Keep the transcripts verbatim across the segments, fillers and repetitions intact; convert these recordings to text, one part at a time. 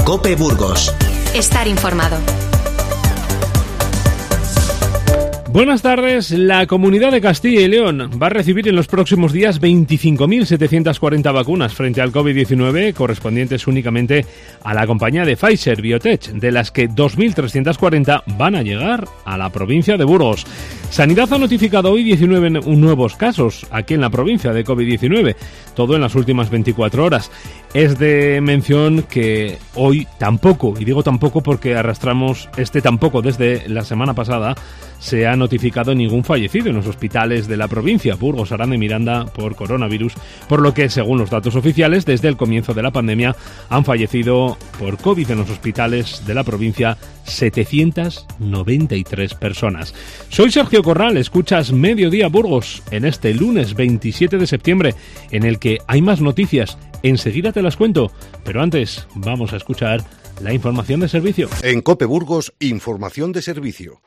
COPE Burgos. Estar informado. Buenas tardes. La Comunidad de Castilla y León va a recibir en los próximos días veinticinco mil setecientas cuarenta vacunas frente al covid diecinueve, correspondientes únicamente a la compañía de Pfizer Biotech, de las que dos mil trescientas cuarenta van a llegar a la provincia de Burgos. Sanidad ha notificado hoy diecinueve nuevos casos aquí en la provincia de covid diecinueve, todo en las últimas veinticuatro horas. Es de mención que hoy tampoco, y digo tampoco porque arrastramos este tampoco desde la semana pasada, se ha notificado ningún fallecido en los hospitales de la provincia, Burgos, Aranda y Miranda, por coronavirus, por lo que, según los datos oficiales, desde el comienzo de la pandemia han fallecido por COVID en los hospitales de la provincia setecientas noventa y tres personas. Soy Sergio Corral, escuchas Mediodía Burgos en este lunes veintisiete de septiembre, en el que hay más noticias. Enseguida te las cuento, pero antes vamos a escuchar la información de servicio. En COPE Burgos, información de servicio.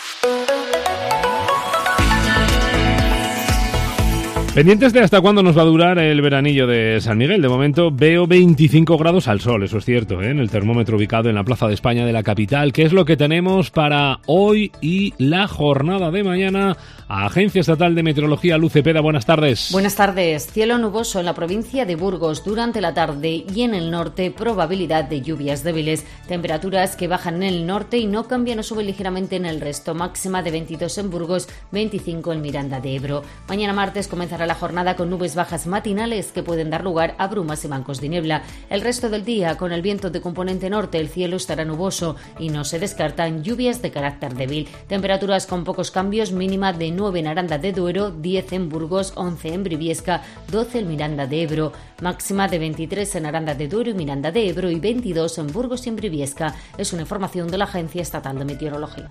Pendientes de hasta cuándo nos va a durar el veranillo de San Miguel. De momento veo veinticinco grados al sol, eso es cierto, ¿eh? En el termómetro ubicado en la Plaza de España de la capital. ¿Qué es lo que tenemos para hoy y la jornada de mañana? Agencia Estatal de Meteorología, Luz Cepeda, buenas tardes. Buenas tardes. Cielo nuboso en la provincia de Burgos durante la tarde y en el norte probabilidad de lluvias débiles. Temperaturas que bajan en el norte y no cambian o suben ligeramente en el resto. Máxima de veintidós en Burgos, veinticinco en Miranda de Ebro. Mañana martes comenzará la jornada con nubes bajas matinales que pueden dar lugar a brumas y bancos de niebla. El resto del día, con el viento de componente norte, el cielo estará nuboso y no se descartan lluvias de carácter débil. Temperaturas con pocos cambios, mínima de nueve en Aranda de Duero, diez en Burgos, once en Briviesca, doce en Miranda de Ebro. Máxima de veintitrés en Aranda de Duero y Miranda de Ebro y veintidós en Burgos y en Briviesca. Es una información de la Agencia Estatal de Meteorología.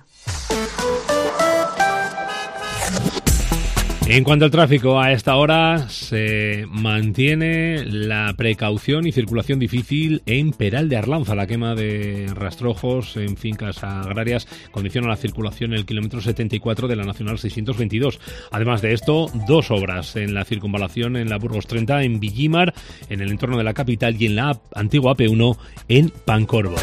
En cuanto al tráfico, a esta hora se mantiene la precaución y circulación difícil en Peral de Arlanza. La quema de rastrojos en fincas agrarias condiciona la circulación en el kilómetro setenta y cuatro de la Nacional seiscientos veintidós. Además de esto, dos obras en la circunvalación en la Burgos treinta, en Villimar, en el entorno de la capital, y en la antigua A P uno en Pancorbo.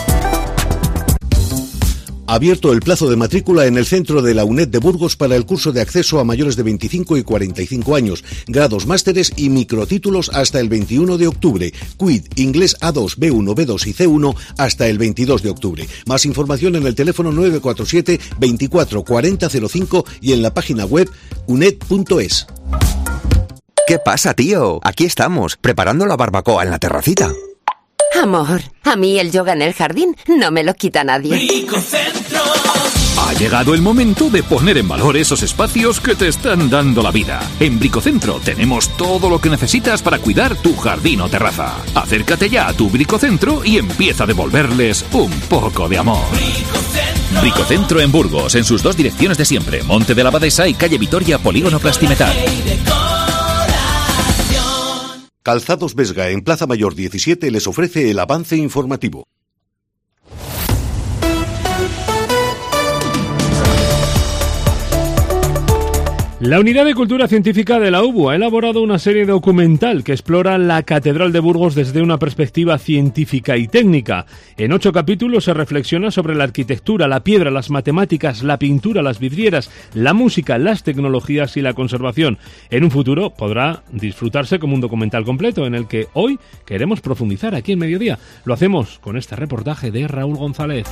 Abierto el plazo de matrícula en el centro de la UNED de Burgos para el curso de acceso a mayores de veinticinco y cuarenta y cinco años, grados, másteres y microtítulos hasta el veintiuno de octubre, Quid, Inglés A dos, B uno, B dos y C uno hasta el veintidós de octubre. Más información en el teléfono nueve cuatro siete, veinticuatro, cuarenta cero cinco y en la página web uned punto es. ¿Qué pasa, tío? Aquí estamos, preparando la barbacoa en la terracita. Amor, a mí el yoga en el jardín no me lo quita nadie. Bricocentro. Ha llegado el momento de poner en valor esos espacios que te están dando la vida. En Bricocentro tenemos todo lo que necesitas para cuidar tu jardín o terraza. Acércate ya a tu Bricocentro y empieza a devolverles un poco de amor. Bricocentro. Bricocentro en Burgos, en sus dos direcciones de siempre, Monte de la Abadesa y calle Vitoria, Polígono Plastimetal. Calzados Vesga en Plaza Mayor diecisiete les ofrece el avance informativo. La Unidad de Cultura Científica de la U B U ha elaborado una serie documental que explora la Catedral de Burgos desde una perspectiva científica y técnica. En ocho capítulos se reflexiona sobre la arquitectura, la piedra, las matemáticas, la pintura, las vidrieras, la música, las tecnologías y la conservación. En un futuro podrá disfrutarse como un documental completo en el que hoy queremos profundizar aquí en Mediodía. Lo hacemos con este reportaje de Raúl González.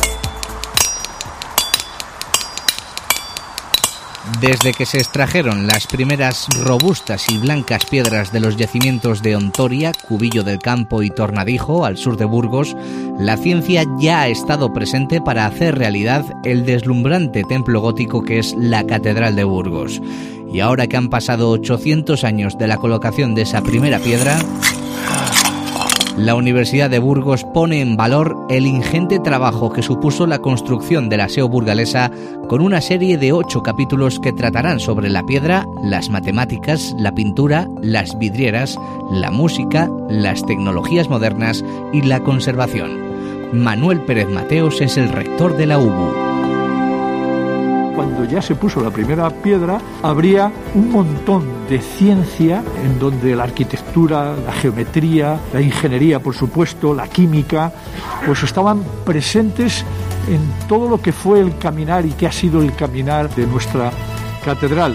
Desde que se extrajeron las primeras robustas y blancas piedras de los yacimientos de Ontoria, Cubillo del Campo y Tornadijo, al sur de Burgos, la ciencia ya ha estado presente para hacer realidad el deslumbrante templo gótico que es la Catedral de Burgos. Y ahora que han pasado ochocientos años de la colocación de esa primera piedra, la Universidad de Burgos pone en valor el ingente trabajo que supuso la construcción de la S E O burgalesa con una serie de ocho capítulos que tratarán sobre la piedra, las matemáticas, la pintura, las vidrieras, la música, las tecnologías modernas y la conservación. Manuel Pérez Mateos es el rector de la U B U. cuando ya se puso la primera piedra, habría un montón de ciencia en donde la arquitectura, la geometría, la ingeniería, por supuesto, la química, pues estaban presentes en todo lo que fue el caminar y que ha sido el caminar de nuestra catedral.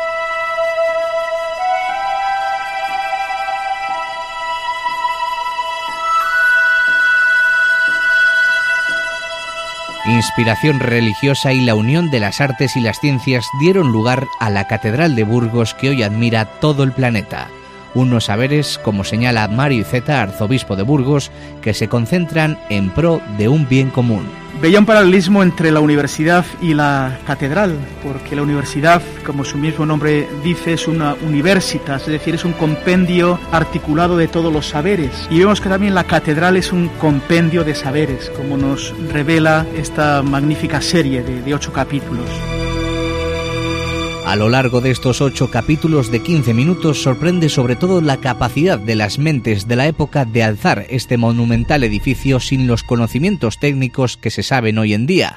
Inspiración religiosa y la unión de las artes y las ciencias dieron lugar a la Catedral de Burgos que hoy admira todo el planeta. Unos saberes, como señala Mario Iceta, arzobispo de Burgos, que se concentran en pro de un bien común. Veía un paralelismo entre la universidad y la catedral, porque la universidad, como su mismo nombre dice, es una universitas, es decir, es un compendio articulado de todos los saberes. Y vemos que también la catedral es un compendio de saberes, como nos revela esta magnífica serie de, de ocho capítulos. A lo largo de estos ocho capítulos de quince minutos sorprende sobre todo la capacidad de las mentes de la época de alzar este monumental edificio sin los conocimientos técnicos que se saben hoy en día.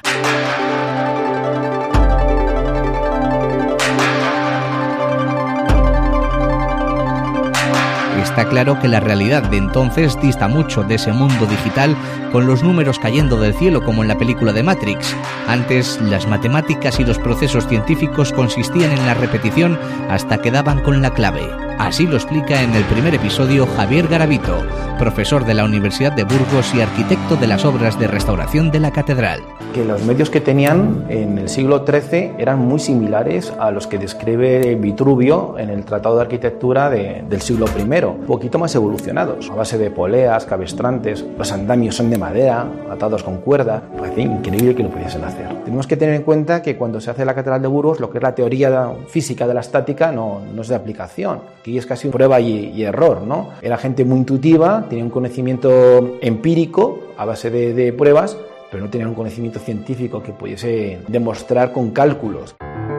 Está claro que la realidad de entonces dista mucho de ese mundo digital con los números cayendo del cielo como en la película de Matrix. Antes, las matemáticas y los procesos científicos consistían en la repetición hasta que daban con la clave. Así lo explica en el primer episodio Javier Garavito, profesor de la Universidad de Burgos y arquitecto de las obras de restauración de la catedral. Que los medios que tenían en el siglo trece eran muy similares a los que describe Vitruvio en el Tratado de Arquitectura de, del siglo primero, un poquito más evolucionados, a base de poleas, cabestrantes, los andamios son de madera, atados con cuerda. Parece increíble que lo pudiesen hacer. Tenemos que tener en cuenta que cuando se hace la Catedral de Burgos, lo que es la teoría física de la estática no, no es de aplicación. Aquí es casi prueba y, y error, ¿no? Era gente muy intuitiva, tenía un conocimiento empírico a base de, de pruebas, pero no tenían un conocimiento científico que pudiese demostrar con cálculos.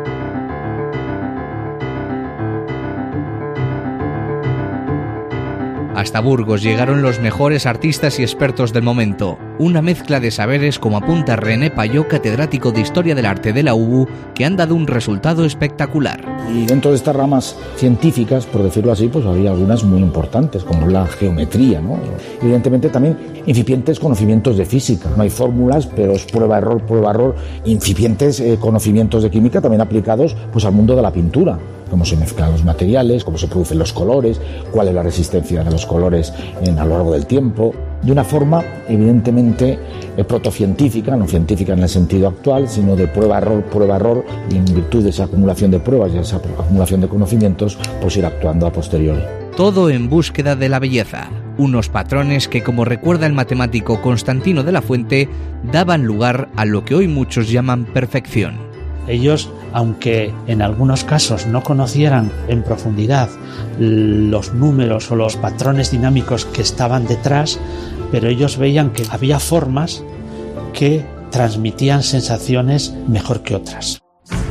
Hasta Burgos llegaron los mejores artistas y expertos del momento, una mezcla de saberes como apunta René Payó, catedrático de Historia del Arte de la U B U, que han dado un resultado espectacular. Y dentro de estas ramas científicas, por decirlo así, pues había algunas muy importantes, como la geometría, ¿no? Evidentemente también incipientes conocimientos de física. No hay fórmulas, pero es prueba-error, prueba-error. Incipientes eh, conocimientos de química también aplicados pues, al mundo de la pintura. Cómo se mezclan los materiales, cómo se producen los colores, cuál es la resistencia de los colores en, a lo largo del tiempo. De una forma, evidentemente, eh, protocientífica, no científica en el sentido actual, sino de prueba-error, prueba-error, y en virtud de esa acumulación de pruebas y esa acumulación de conocimientos, pues ir actuando a posteriori. Todo en búsqueda de la belleza. Unos patrones que, como recuerda el matemático Constantino de la Fuente, daban lugar a lo que hoy muchos llaman perfección. Ellos, aunque en algunos casos no conocieran en profundidad los números o los patrones dinámicos que estaban detrás, pero ellos veían que había formas que transmitían sensaciones mejor que otras.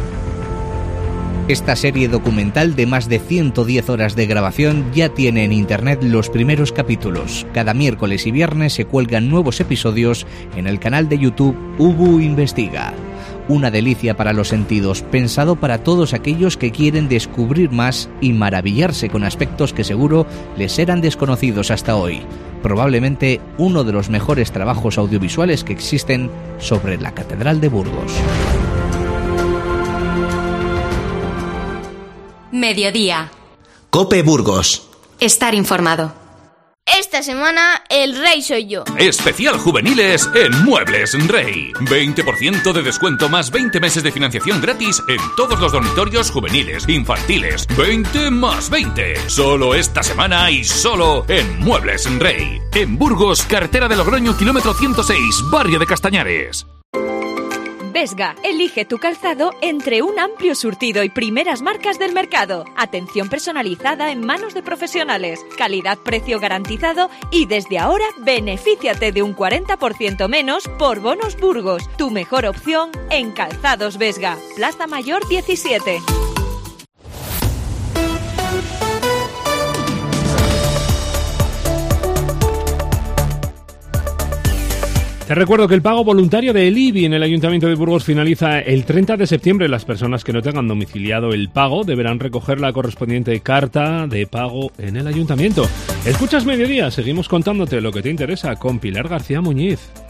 Esta serie documental de más de ciento diez horas de grabación ya tiene en internet los primeros capítulos. Cada miércoles y viernes se cuelgan nuevos episodios en el canal de YouTube U B U Investiga. Una delicia para los sentidos, pensado para todos aquellos que quieren descubrir más y maravillarse con aspectos que seguro les eran desconocidos hasta hoy. Probablemente uno de los mejores trabajos audiovisuales que existen sobre la Catedral de Burgos. Mediodía. COPE Burgos. Estar informado. Esta semana el rey soy yo. Especial juveniles en Muebles Rey. veinte por ciento de descuento más veinte meses de financiación gratis en todos los dormitorios juveniles, infantiles. veinte más veinte. Solo esta semana y solo en Muebles Rey. En Burgos, carretera de Logroño, kilómetro ciento seis, barrio de Castañares. Vesga, elige tu calzado entre un amplio surtido y primeras marcas del mercado. Atención personalizada en manos de profesionales. Calidad-precio garantizado y desde ahora benefíciate de un cuarenta por ciento menos por Bonos Burgos. Tu mejor opción en Calzados Vesga. Plaza Mayor diecisiete. Te recuerdo que el pago voluntario del I B I en el Ayuntamiento de Burgos finaliza el treinta de septiembre. Las personas que no tengan domiciliado el pago deberán recoger la correspondiente carta de pago en el Ayuntamiento. Escuchas Mediodía, seguimos contándote lo que te interesa con Pilar García Muñiz.